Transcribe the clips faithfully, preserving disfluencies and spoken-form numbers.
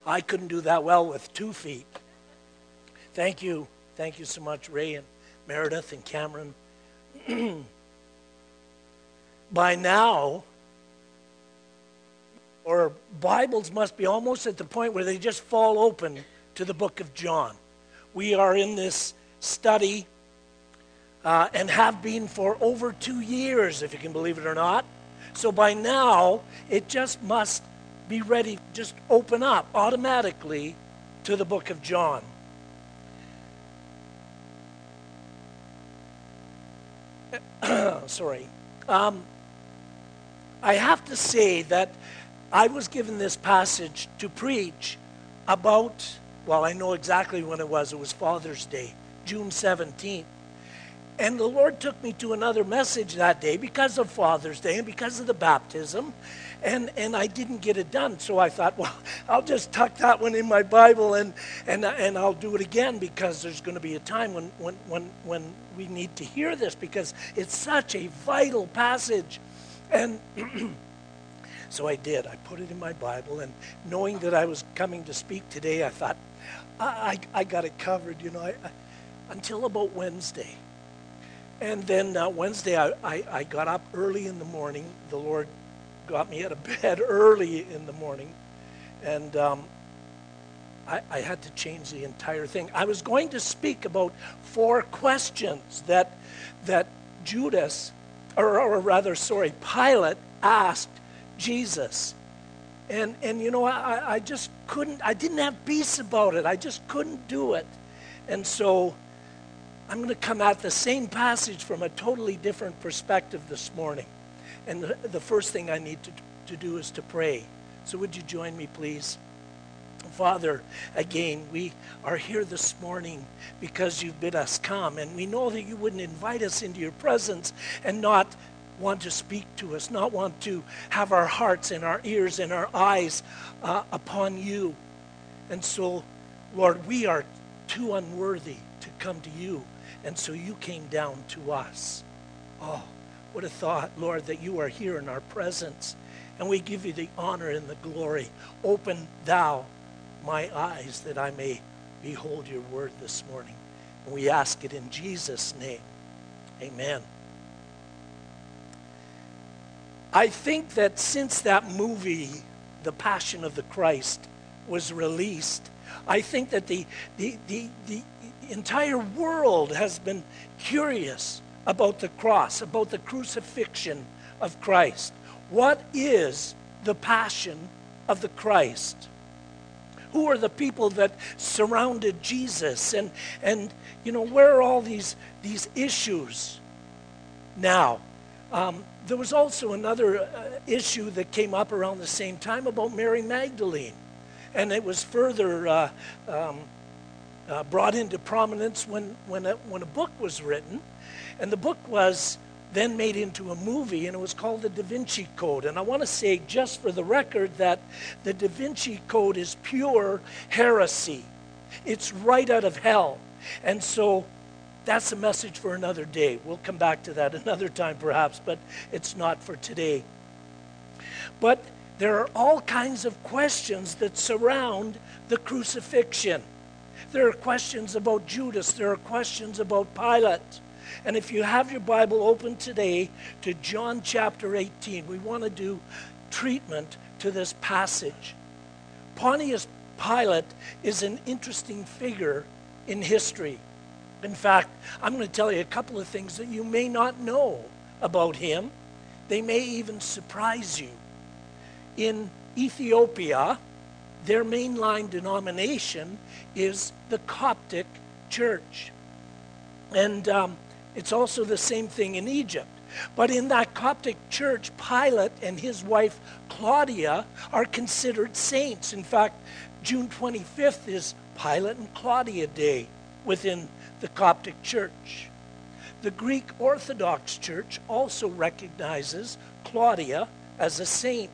I couldn't do that well with two feet. Thank you. Thank you so much, Ray and Meredith and Cameron. By now, our Bibles must be almost at the point where they just fall open to the book of John. We are in this study uh, and have been for over two years, if you can believe it or not. So by now, it just must be ready, just open up automatically to the book of John. Sorry. Um, I have to say that I was given this passage to preach about, well, I know exactly when it was. It was Father's Day, June seventeenth. And the Lord took me to another message that day because of Father's Day and because of the baptism. And, and I didn't get it done. So I thought, well, I'll just tuck that one in my Bible and, and, and I'll do it again, because there's going to be a time when, when, when, when we need to hear this, because it's such a vital passage. And so I did. I put it in my Bible, and knowing that I was coming to speak today, I thought, I, I, I got it covered, you know, I, I, until about Wednesday. And then uh, Wednesday, I, I, I got up early in the morning. The Lord got me out of bed early in the morning, and um, I, I had to change the entire thing. I was going to speak about four questions that that Judas, or, or rather, sorry, Pilate asked Jesus. And, and you know, I, I just couldn't, I didn't have peace about it. I just couldn't do it. And so I'm going to come at the same passage from a totally different perspective this morning. And the, the first thing I need to, to do is to pray. So would you join me, please? Father, again, we are here this morning because you've bid us come. And we know that you wouldn't invite us into your presence and not want to speak to us, not want to have our hearts and our ears and our eyes uh, upon you. And so, Lord, we are too unworthy to come to you. And so you came down to us. Oh, what a thought, Lord, that you are here in our presence. And we give you the honor and the glory. Open thou my eyes that I may behold your word this morning. And we ask it in Jesus' name. Amen. I think that since that movie, The Passion of the Christ, was released, I think that the, the, the, the entire world has been curious about the cross, about the crucifixion of Christ. What is the passion of the Christ? Who are the people that surrounded Jesus? And, and you know, where are all these, these issues now? Um, there was also another uh, issue that came up around the same time about Mary Magdalene. And it was further uh, um, uh, brought into prominence when, when, a, when a book was written. And the book was then made into a movie, and it was called the Da Vinci Code. And I want to say, just for the record, that the Da Vinci Code is pure heresy. It's right out of hell. And so that's a message for another day. We'll come back to that another time perhaps, but it's not for today. But there are all kinds of questions that surround the crucifixion. There are questions about Judas. There are questions about Pilate. And if you have your Bible open today to John chapter eighteen, we want to do treatment to this passage. Pontius Pilate is an interesting figure in history. In fact, I'm going to tell you a couple of things that you may not know about him. They may even surprise you. In Ethiopia, their mainline denomination is the Coptic Church. And um, it's also the same thing in Egypt. But in that Coptic church, Pilate and his wife Claudia are considered saints. In fact, June twenty-fifth is Pilate and Claudia Day within the Coptic church. The Greek Orthodox Church also recognizes Claudia as a saint.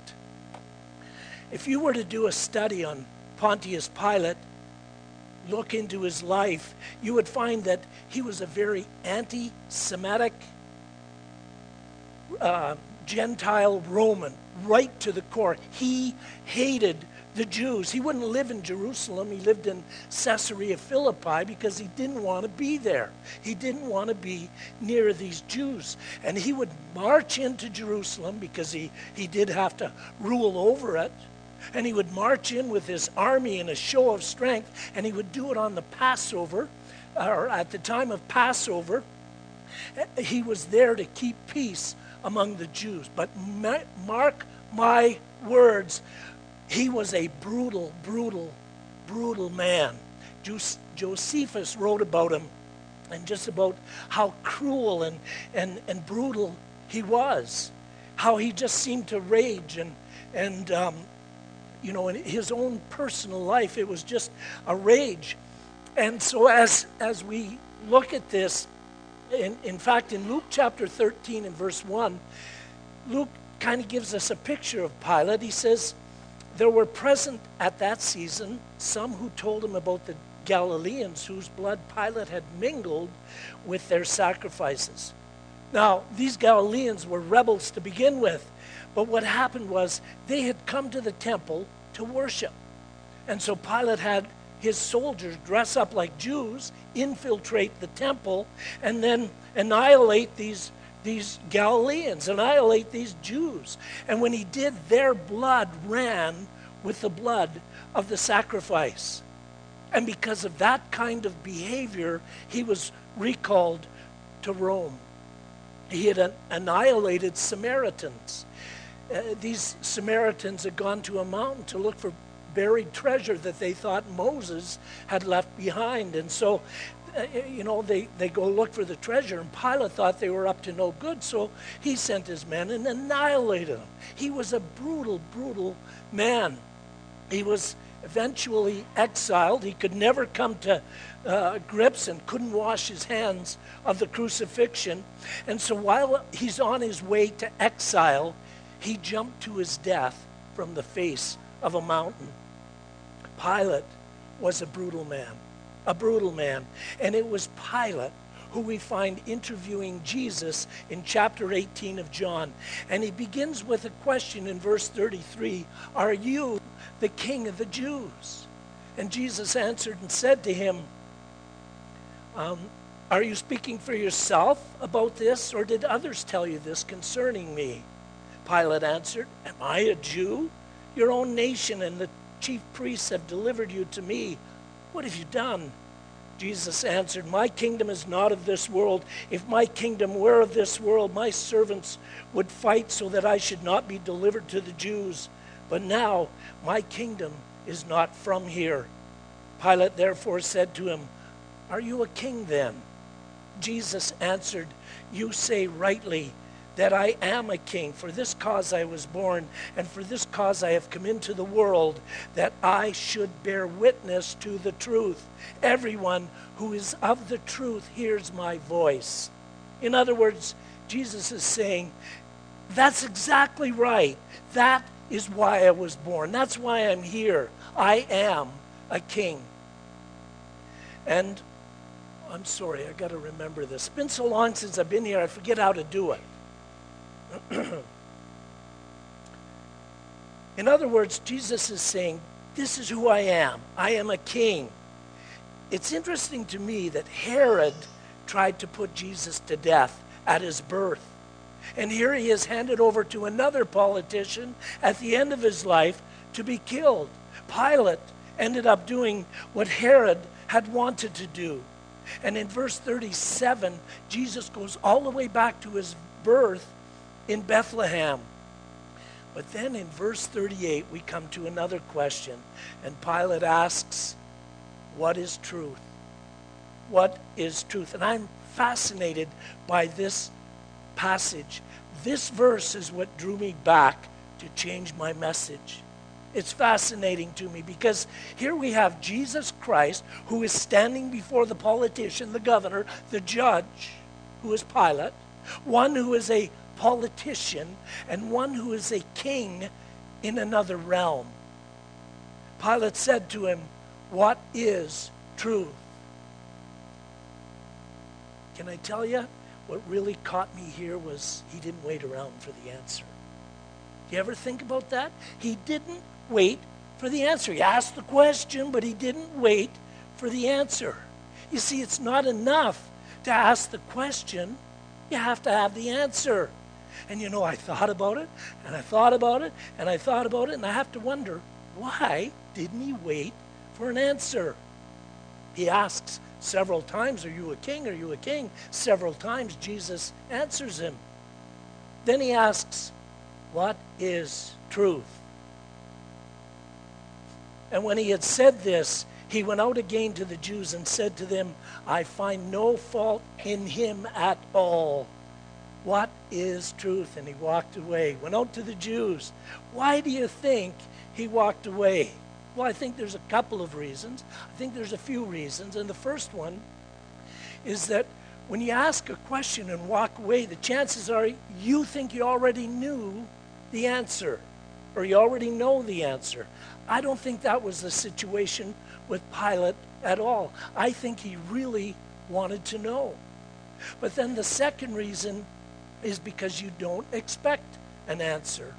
If you were to do a study on Pontius Pilate, look into his life, you would find that he was a very anti-Semitic, uh, Gentile Roman, right to the core. He hated the Jews. He wouldn't live in Jerusalem. He lived in Caesarea Philippi because he didn't want to be there. He didn't want to be near these Jews. And he would march into Jerusalem because he, he did have to rule over it. And he would march in with his army in a show of strength, and he would do it on the Passover, or at the time of Passover. He was there to keep peace among the Jews. But mark my words, he was a brutal, brutal, brutal man. Josephus wrote about him and just about how cruel and, and, and brutal he was, how he just seemed to rage and, and um, you know, in his own personal life, it was just a rage. And so as as we look at this, in, in fact, in Luke chapter thirteen and verse one, Luke kind of gives us a picture of Pilate. He says, there were present at that season some who told him about the Galileans whose blood Pilate had mingled with their sacrifices. Now, these Galileans were rebels to begin with. But what happened was they had come to the temple to worship. And so Pilate had his soldiers dress up like Jews, infiltrate the temple, and then annihilate these, these Galileans, annihilate these Jews. And when he did, their blood ran with the blood of the sacrifice. And because of that kind of behavior, he was recalled to Rome. He had an- annihilated Samaritans. Uh, these Samaritans had gone to a mountain to look for buried treasure that they thought Moses had left behind. And so, uh, you know, they, they go look for the treasure, and Pilate thought they were up to no good, so he sent his men and annihilated them. He was a brutal, brutal man. He was eventually exiled. He could never come to uh, grips and couldn't wash his hands of the crucifixion. And so while he's on his way to exile, he jumped to his death from the face of a mountain. Pilate was a brutal man, a brutal man. And it was Pilate who we find interviewing Jesus in chapter eighteen of John. And he begins with a question in verse thirty-three, are you the king of the Jews? And Jesus answered and said to him, um, are you speaking for yourself about this, or did others tell you this concerning me? Pilate answered, am I a Jew? Your own nation and the chief priests have delivered you to me. What have you done? Jesus answered, my kingdom is not of this world. If my kingdom were of this world, my servants would fight so that I should not be delivered to the Jews. But now my kingdom is not from here. Pilate therefore said to him, are you a king then? Jesus answered, you say rightly that I am a king. For this cause I was born, and for this cause I have come into the world, that I should bear witness to the truth. Everyone who is of the truth hears my voice. In other words, Jesus is saying, that's exactly right. That is why I was born. That's why I'm here. I am a king. And I'm sorry, I got to remember this. It's been so long since I've been here, I forget how to do it. In other words, Jesus is saying, this is who I am. I am a king. It's interesting to me that Herod tried to put Jesus to death at his birth. And here he is handed over to another politician at the end of his life to be killed. Pilate ended up doing what Herod had wanted to do. And in verse thirty-seven, Jesus goes all the way back to his birth in Bethlehem. But then in verse thirty-eight, we come to another question. And Pilate asks, what is truth? What is truth? And I'm fascinated by this passage. This verse is what drew me back to change my message. It's fascinating to me because here we have Jesus Christ, who is standing before the politician, the governor, the judge, who is Pilate, one who is a politician, and one who is a king in another realm. Pilate said to him, what is truth? Can I tell you, what really caught me here was he didn't wait around for the answer. Do you ever think about that? He didn't wait for the answer. He asked the question, but he didn't wait for the answer. You see, it's not enough to ask the question. You have to have the answer. And you know, I thought about it, and I thought about it, and I thought about it, and I have to wonder, why didn't he wait for an answer? He asks several times, are you a king? Are you a king? Several times Jesus answers him. Then he asks, what is truth? And when he had said this, he went out again to the Jews and said to them, I find no fault in him at all. What is truth? And he walked away. Went out to the Jews. Why do you think he walked away? Well, I think there's a couple of reasons. I think there's a few reasons. And the first one is that when you ask a question and walk away, the chances are you think you already knew the answer, or you already know the answer. I don't think that was the situation with Pilate at all. I think he really wanted to know. But then the second reason is because you don't expect an answer.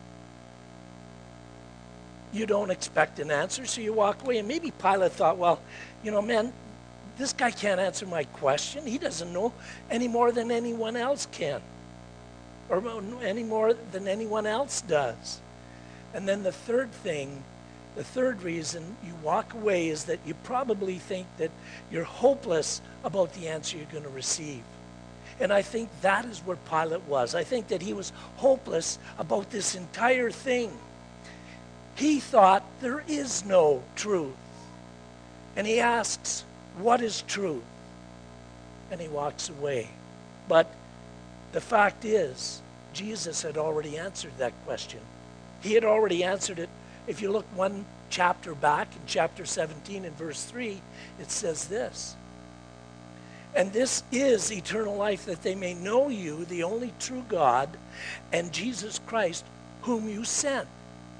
You don't expect an answer, so you walk away. And maybe Pilate thought, well, you know, man, this guy can't answer my question. He doesn't know any more than anyone else can, or any more than anyone else does. And then the third thing, the third reason you walk away is that you probably think that you're hopeless about the answer you're going to receive. And I think that is where Pilate was. I think that he was hopeless about this entire thing. He thought there is no truth. And he asks, what is truth? And he walks away. But the fact is, Jesus had already answered that question. He had already answered it. If you look one chapter back, in chapter seventeen and verse three, it says this. And this is eternal life, that they may know you, the only true God, and Jesus Christ, whom you sent.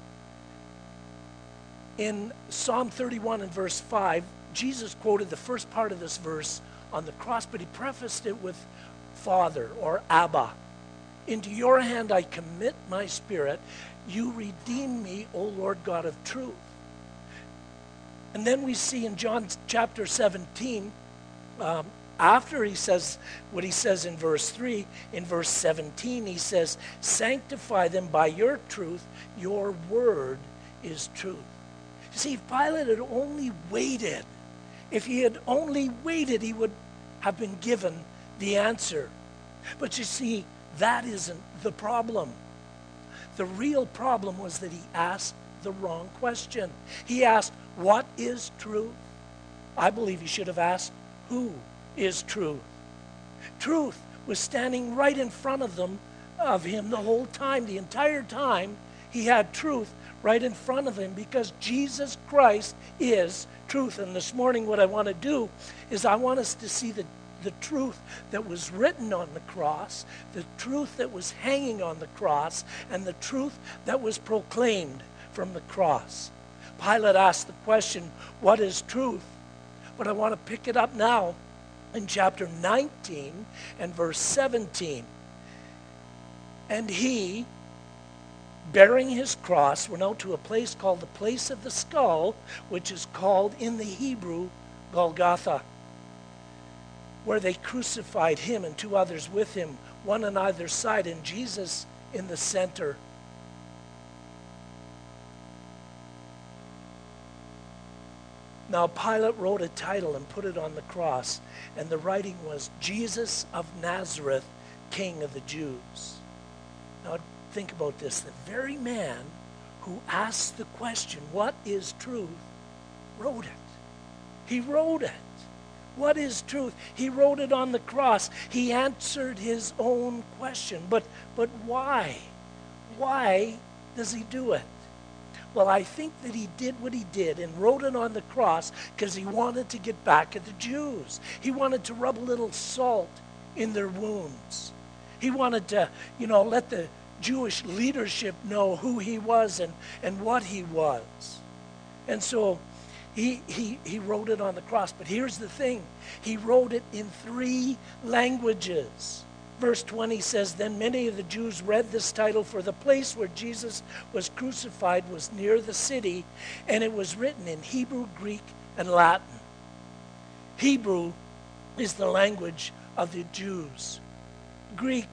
In Psalm thirty-one and verse five, Jesus quoted the first part of this verse on the cross, but he prefaced it with Father, or Abba. Into your hand I commit my spirit. You redeem me, O Lord God of truth. And then we see in John chapter seventeen, um, after he says what he says in verse three, in verse seventeen, he says, sanctify them by your truth. Your word is truth. You see, if Pilate had only waited, if he had only waited, he would have been given the answer. But you see, that isn't the problem. The real problem was that he asked the wrong question. He asked, what is truth? I believe he should have asked, who is truth? Truth was standing right in front of them, of him the whole time. The entire time he had truth right in front of him, because Jesus Christ is truth. And this morning what I want to do is I want us to see the, the truth that was written on the cross, the truth that was hanging on the cross, and the truth that was proclaimed from the cross. Pilate asked the question, what is truth? But I want to pick it up now in chapter nineteen and verse seventeen. And he, bearing his cross, went out to a place called the place of the skull, which is called in the Hebrew Golgotha, where they crucified him and two others with him, one on either side, and Jesus in the center. Now Pilate wrote a title and put it on the cross, and the writing was, Jesus of Nazareth, King of the Jews. Now think about this. The very man who asked the question, what is truth, wrote it. He wrote it. What is truth? He wrote it on the cross. He answered his own question. But, but why? Why does he do it? Well, I think that he did what he did and wrote it on the cross because he wanted to get back at the Jews. He wanted to rub a little salt in their wounds. He wanted to, you know, let the Jewish leadership know who he was and, and what he was. And so he, he, he wrote it on the cross. But here's the thing. He wrote it in three languages. Verse twenty says, then many of the Jews read this title, for the place where Jesus was crucified was near the city, and it was written in Hebrew, Greek, and Latin. Hebrew is the language of the Jews. Greek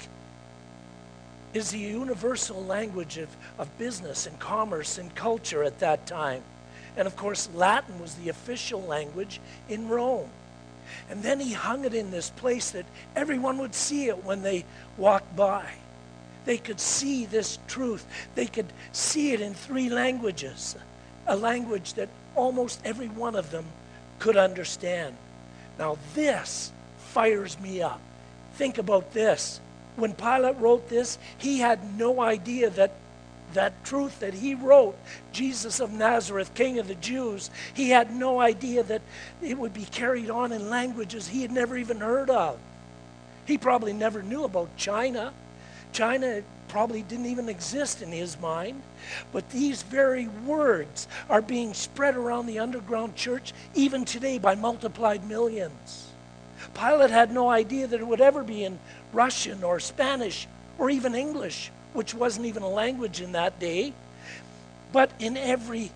is the universal language of, of business and commerce and culture at that time. And of course, Latin was the official language in Rome. And then he hung it in this place that everyone would see it when they walked by. They could see this truth. They could see it in three languages, a language that almost every one of them could understand. Now this fires me up. Think about this. When Pilate wrote this, he had no idea that that truth that he wrote, Jesus of Nazareth, King of the Jews, he had no idea that it would be carried on in languages he had never even heard of. He probably never knew about China. China probably didn't even exist in his mind. But these very words are being spread around the underground church even today by multiplied millions. Pilate had no idea that it would ever be in Russian or Spanish or even English, which wasn't even a language in that day. But in every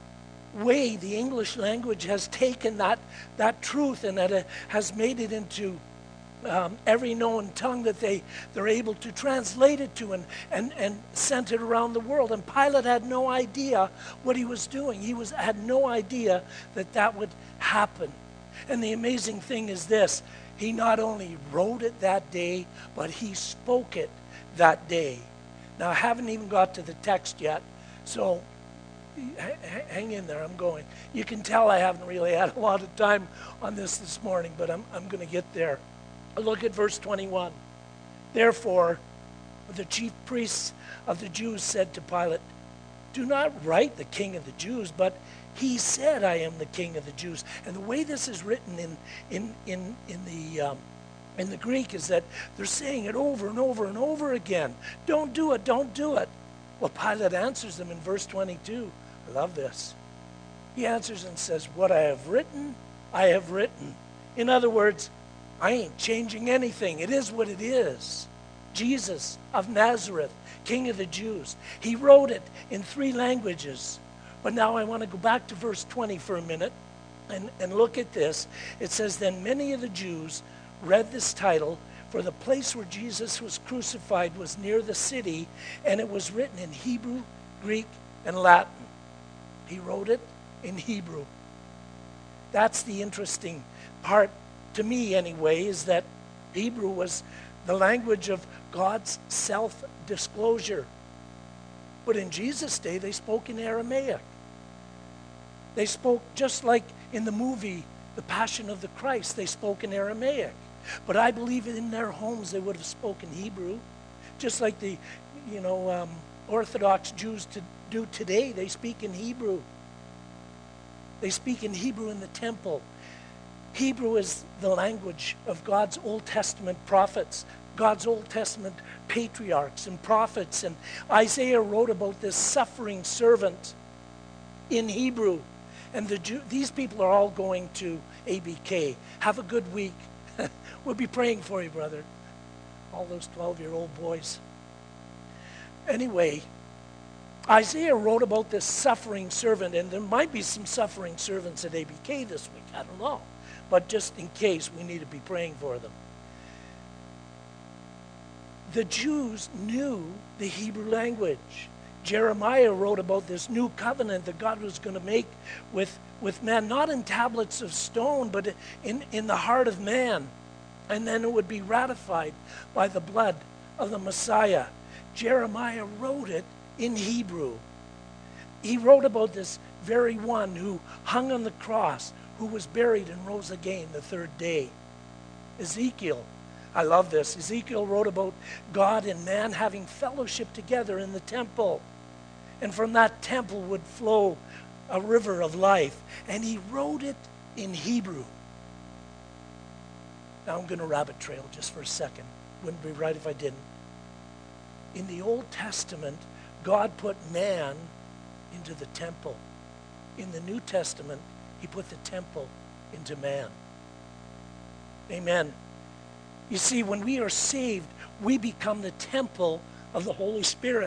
way, the English language has taken that, that truth and that it has made it into um, every known tongue that they, they're able to translate it to and, and, and sent it around the world. And Pilate had no idea what he was doing. He was, had no idea that that would happen. And the amazing thing is this, he not only wrote it that day, but he spoke it that day. Now, I haven't even got to the text yet, so h- hang in there, I'm going. You can tell I haven't really had a lot of time on this this morning, but I'm, I'm going to get there. Look at verse twenty-one. Therefore, the chief priests of the Jews said to Pilate, do not write the King of the Jews, but he said, I am the King of the Jews. And the way this is written in, in, in, in the... Um, In the Greek is that they're saying it over and over and over again. Don't do it, don't do it. Well, Pilate answers them in verse twenty-two. I love this. He answers and says, what I have written, I have written. In other words, I ain't changing anything. It is what it is. Jesus of Nazareth, King of the Jews. He wrote it in three languages. But now I want to go back to verse twenty for a minute and, and look at this. It says, then many of the Jews read this title, for the place where Jesus was crucified was near the city, and it was written in Hebrew, Greek, and Latin. He wrote it in Hebrew. That's the interesting part, to me anyway, is that Hebrew was the language of God's self-disclosure. But in Jesus' day, they spoke in Aramaic. They spoke just like in the movie, The Passion of the Christ, they spoke in Aramaic. But I believe in their homes they would have spoken Hebrew, just like the, you know, um, Orthodox Jews to do today. They speak in Hebrew. They speak in Hebrew in the temple. Hebrew is the language of God's Old Testament prophets, God's Old Testament patriarchs and prophets. And Isaiah wrote about this suffering servant in Hebrew. And the Jew, these people are all going to A B K. Have a good week. We'll be praying for you, brother. All those twelve-year-old boys. Anyway, Isaiah wrote about this suffering servant, and there might be some suffering servants at A B K this week. I don't know. But just in case, we need to be praying for them. The Jews knew the Hebrew language. Jeremiah wrote about this new covenant that God was going to make with, with man, not in tablets of stone, but in, in the heart of man. And then it would be ratified by the blood of the Messiah. Jeremiah wrote it in Hebrew. He wrote about this very one who hung on the cross, who was buried and rose again the third day. Ezekiel, I love this. Ezekiel wrote about God and man having fellowship together in the temple. And from that temple would flow a river of life. And he wrote it in Hebrew. Now I'm going to rabbit trail just for a second. Wouldn't be right if I didn't. In the Old Testament, God put man into the temple. In the New Testament, he put the temple into man. Amen. You see, when we are saved, we become the temple of the Holy Spirit.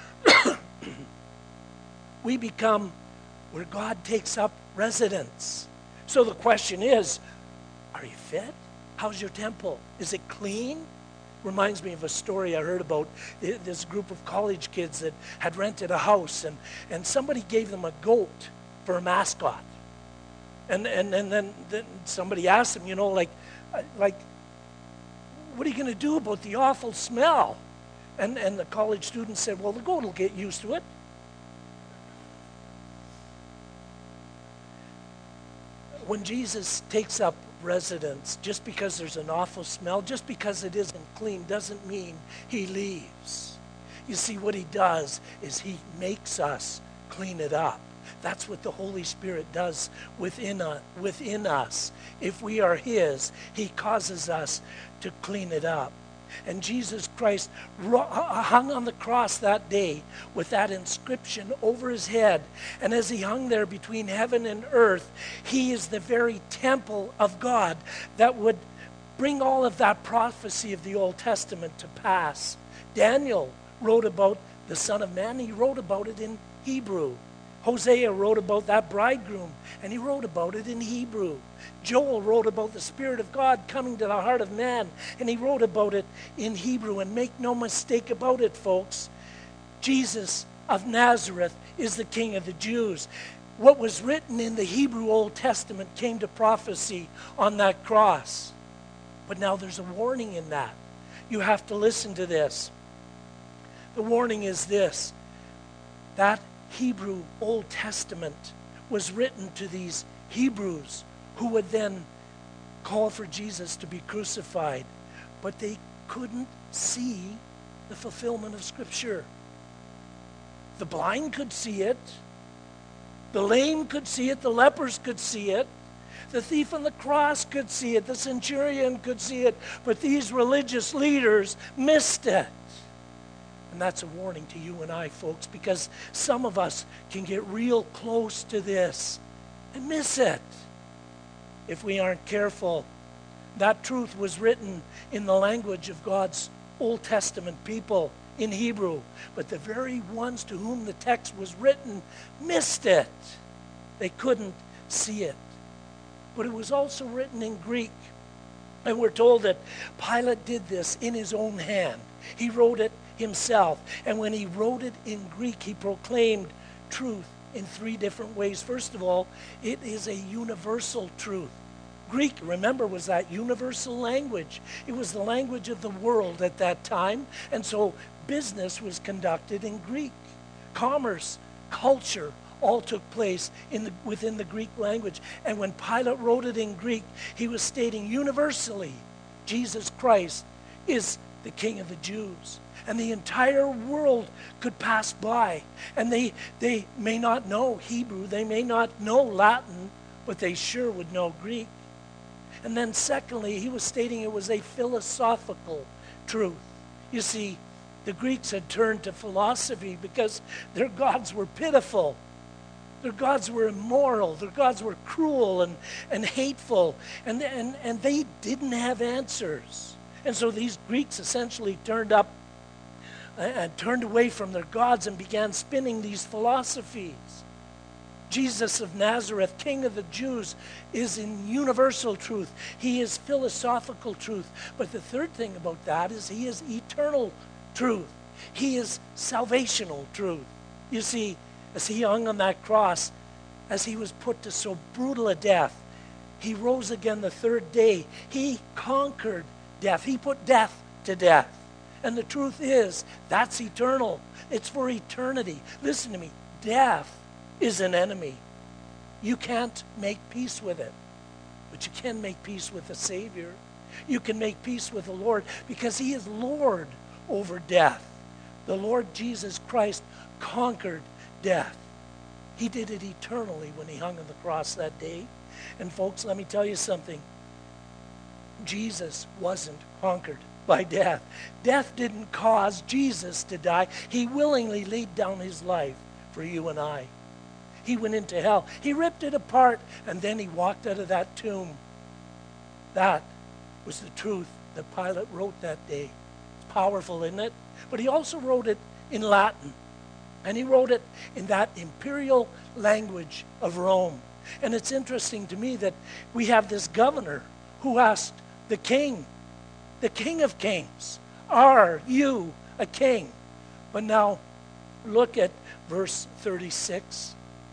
We become where God takes up residence. So the question is, are you fit? How's your temple? Is it clean? Reminds me of a story I heard about this group of college kids that had rented a house, and, and somebody gave them a goat for a mascot. And and, and then, then somebody asked them, you know, like, like, what are you going to do about the awful smell? And, and the college student said, well, the goat will get used to it. When Jesus takes up residence, just because there's an awful smell, just because it isn't clean, doesn't mean he leaves. You see, what he does is he makes us clean it up. That's what the Holy Spirit does within, uh, within us. If we are his, he causes us to clean it up. And Jesus Christ hung on the cross that day with that inscription over his head. And as he hung there between heaven and earth, he is the very temple of God that would bring all of that prophecy of the Old Testament to pass. Daniel wrote about the Son of Man. He wrote about it in Hebrew. Hosea wrote about that bridegroom, and he wrote about it in Hebrew. Joel wrote about the Spirit of God coming to the heart of man, and he wrote about it in Hebrew. And make no mistake about it, folks, Jesus of Nazareth is the King of the Jews. What was written in the Hebrew Old Testament came to prophecy on that cross. But now there's a warning in that. You have to listen to this. The warning is this: that Hebrew Old Testament was written to these Hebrews who would then call for Jesus to be crucified. But they couldn't see the fulfillment of Scripture. The blind could see it. The lame could see it. The lepers could see it. The thief on the cross could see it. The centurion could see it. But these religious leaders missed it. And that's a warning to you and I, folks, because some of us can get real close to this and miss it if we aren't careful. That truth was written in the language of God's Old Testament people in Hebrew, but the very ones to whom the text was written missed it. They couldn't see it. But it was also written in Greek. And we're told that Pilate did this in his own hand. He wrote it himself. And when he wrote it in Greek, he proclaimed truth in three different ways. First of all, it is a universal truth. Greek, remember, was that universal language. It was the language of the world at that time. And so business was conducted in Greek. Commerce, culture, all took place in the, within the Greek language. And when Pilate wrote it in Greek, he was stating universally, Jesus Christ is the King of the Jews. And the entire world could pass by. And they, they may not know Hebrew, they may not know Latin, but they sure would know Greek. And then secondly, he was stating it was a philosophical truth. You see, the Greeks had turned to philosophy because their gods were pitiful. Their gods were immoral. Their gods were cruel and, and hateful. And, and, and they didn't have answers. And so these Greeks essentially turned up and turned away from their gods and began spinning these philosophies. Jesus of Nazareth, King of the Jews, is in universal truth. He is philosophical truth. But the third thing about that is he is eternal truth. He is salvational truth. You see, as he hung on that cross, as he was put to so brutal a death, he rose again the third day. He conquered death. He put death to death. And the truth is, that's eternal. It's for eternity. Listen to me. Death is an enemy. You can't make peace with it. But you can make peace with the Savior. You can make peace with the Lord because he is Lord over death. The Lord Jesus Christ conquered death. He did it eternally when he hung on the cross that day. And folks, let me tell you something. Jesus wasn't conquered by death. Death didn't cause Jesus to die. He willingly laid down his life for you and I. He went into hell. He ripped it apart, and then he walked out of that tomb. That was the truth that Pilate wrote that day. powerful, isn't it? But he also wrote it in Latin. And he wrote it in that imperial language of Rome. And it's interesting to me that we have this governor who asked the king, the King of Kings, are you a king? But now look at verse thirty-six.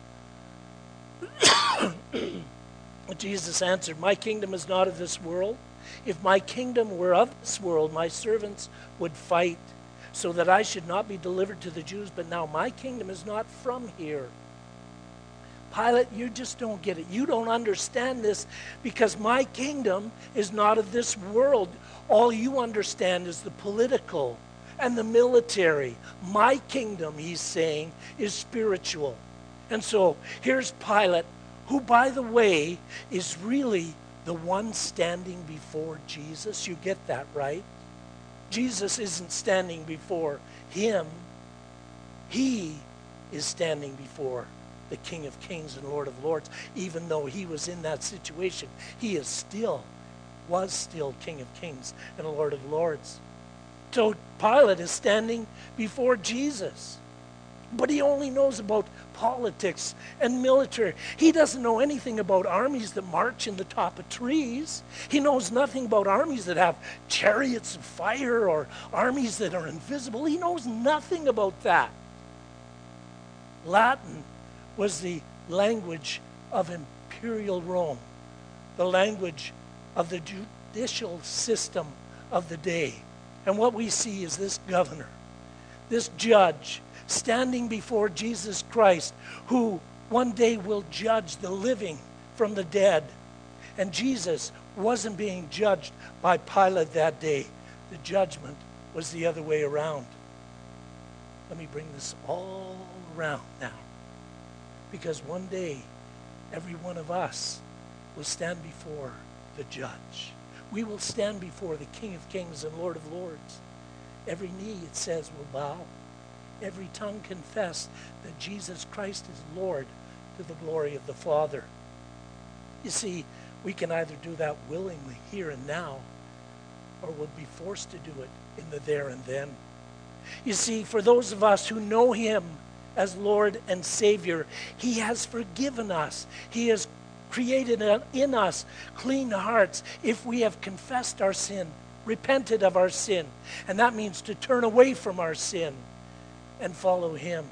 Jesus answered, my kingdom is not of this world. If my kingdom were of this world, my servants would fight so that I should not be delivered to the Jews. But now my kingdom is not from here. Pilate, you just don't get it. You don't understand this because my kingdom is not of this world. All you understand is the political and the military. My kingdom, he's saying, is spiritual. And so here's Pilate, who, by the way, is really the one standing before Jesus. You get that, right? Jesus isn't standing before him. He is standing before the King of Kings and Lord of Lords. Even though he was in that situation, he is still, was still King of Kings and Lord of Lords. So Pilate is standing before Jesus. But he only knows about politics and military. He doesn't know anything about armies that march in the top of trees. He knows nothing about armies that have chariots of fire or armies that are invisible. He knows nothing about that. Latin was the language of imperial Rome, the language of the judicial system of the day. And what we see is this governor, this judge, standing before Jesus Christ, who one day will judge the living from the dead. And Jesus wasn't being judged by Pilate that day. The judgment was the other way around. Let me bring this all around now. Because one day, every one of us will stand before the judge. We will stand before the King of Kings and Lord of Lords. Every knee, it says, will bow. Every tongue confess that Jesus Christ is Lord to the glory of the Father. You see, we can either do that willingly here and now, or we'll be forced to do it in the there and then. You see, for those of us who know him as Lord and Savior, he has forgiven us. He has created in us clean hearts if we have confessed our sin, repented of our sin. And that means to turn away from our sin and follow him.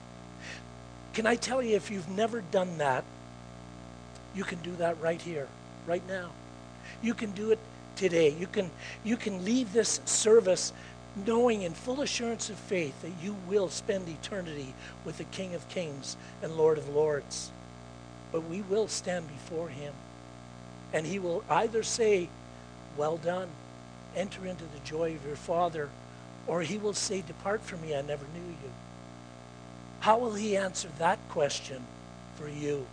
Can I tell you, if you've never done that, you can do that right here, right now. You can do it today. You can, you can leave this service knowing in full assurance of faith that you will spend eternity with the King of Kings and Lord of Lords. But we will stand before him, and he will either say, well done, enter into the joy of your Father, or he will say, depart from me, I never knew you. How will he answer that question for you?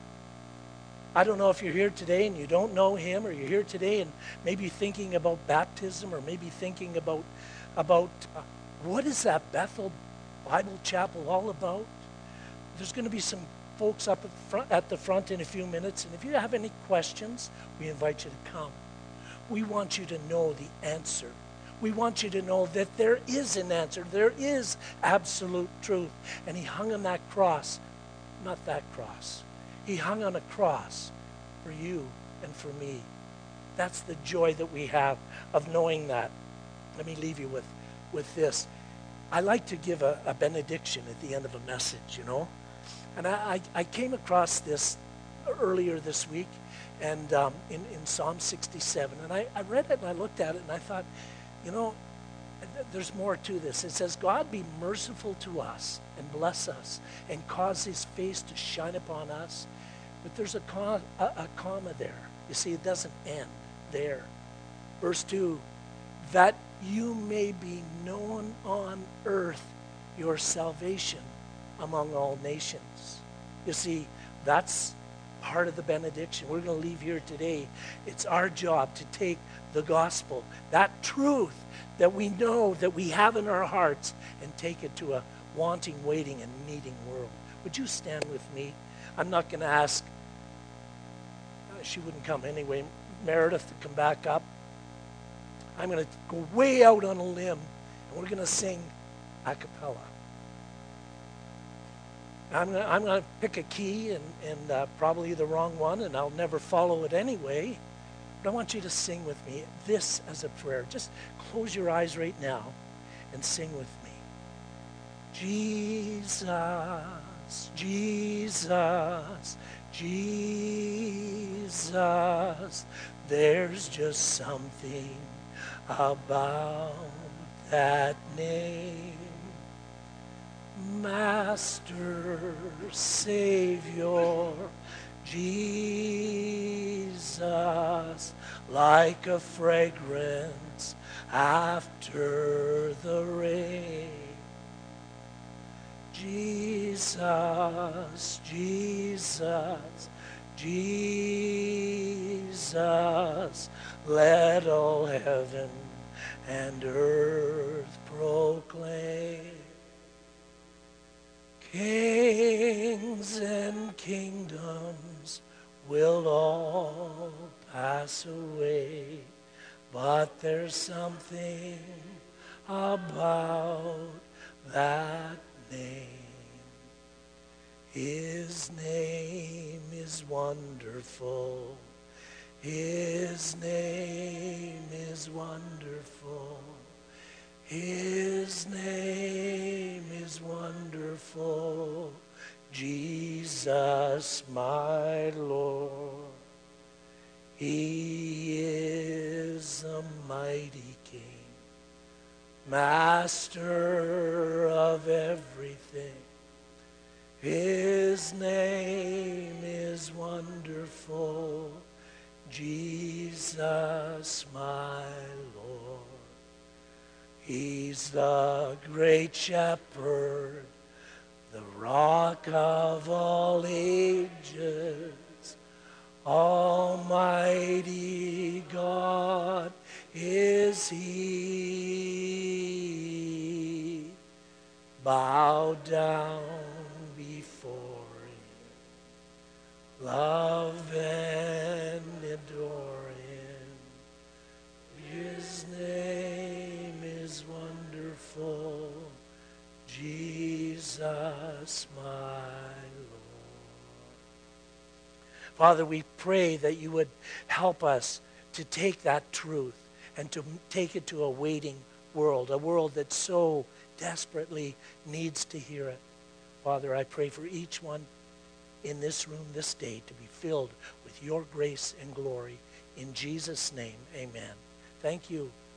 I don't know if you're here today and you don't know him, or you're here today and maybe thinking about baptism, or maybe thinking about, about uh, what is that Bethel Bible Chapel all about? There's going to be some folks up at the, front, at the front in a few minutes, and if you have any questions, we invite you to come. We want you to know the answer. We want you to know that there is an answer. There is absolute truth. And he hung on that cross, not that cross. He hung on a cross for you and for me. That's the joy that we have of knowing that. Let me leave you with, with this. I like to give a, a benediction at the end of a message, you know. And I, I, I came across this earlier this week and um, in, in Psalm sixty-seven. And I, I read it and I looked at it and I thought, you know, there's more to this. It says, God be merciful to us and bless us and cause his face to shine upon us. But there's a, com- a, a comma there. You see, it doesn't end there. Verse two, that you may be known on earth your salvation among all nations. You see, that's part of the benediction. We're going to leave here today. It's our job to take the gospel, that truth that we know that we have in our hearts, and take it to a wanting, waiting, and needing world. Would you stand with me? I'm not going to ask, uh, she wouldn't come anyway, Meredith to come back up. I'm going to go way out on a limb, and we're going to sing a cappella. I'm going to, I'm going to pick a key, and, and uh, probably the wrong one, and I'll never follow it anyway. But I want you to sing with me this as a prayer. Just close your eyes right now and sing with me. Jesus, Jesus, Jesus, there's just something about that name. Master, Savior, Jesus, like a fragrance after the rain. Jesus, Jesus, Jesus, let all heaven and earth proclaim. Kings and kingdoms will all pass away, but there's something about that name. His name is wonderful. His name is wonderful. His name is wonderful. Jesus, my Lord. He is a mighty King, Master of everything. His name is wonderful. Jesus, my Lord. He's the great shepherd, the rock of all ages. Almighty God is he. Bow down before him. Love and adore him. His name is wonderful. Jesus, my Lord. Father, we pray that you would help us to take that truth and to take it to a waiting world, a world that so desperately needs to hear it. Father, I pray for each one in this room this day to be filled with your grace and glory. In Jesus' name, amen. Thank you.